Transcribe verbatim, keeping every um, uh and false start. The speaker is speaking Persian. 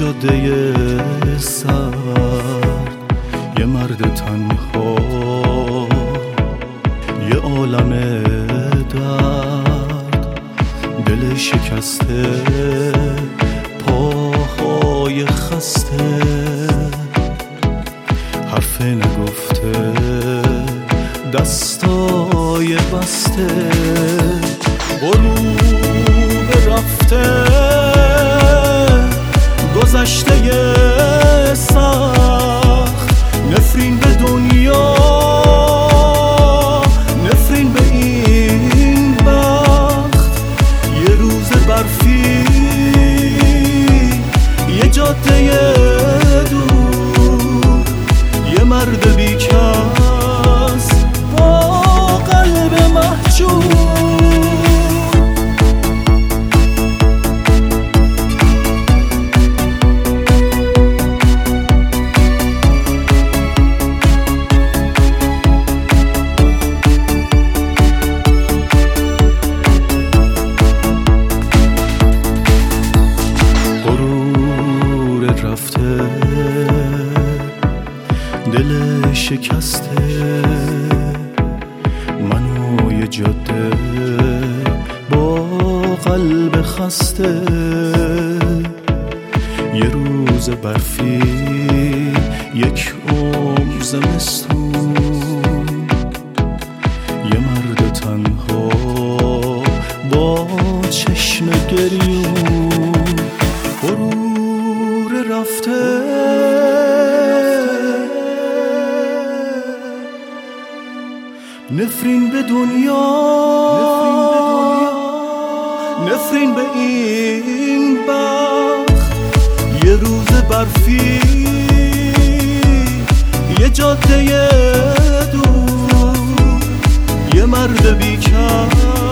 جاده سرد، یه مرد تنها، یه عالم درد، دل شکسته، پاهای خسته، حرف نگفته، دستای بسته، غروب رفته، گذشته سخت، نفرین به دنیا، نفرین به این بخت، یه روز برفی، یه جاده دور، یه مرد بیکس با قلب محجور. رفته، دل شکسته، منو یه جاده با قلب خسته، یه روز برفی، یک عمر زمستون، یه مرد تنها با چشم گریون. رفته، نفرین به دنیا، نفرین به این بخت، یه روز برفی، یه جاده دور، یه مرد بیکس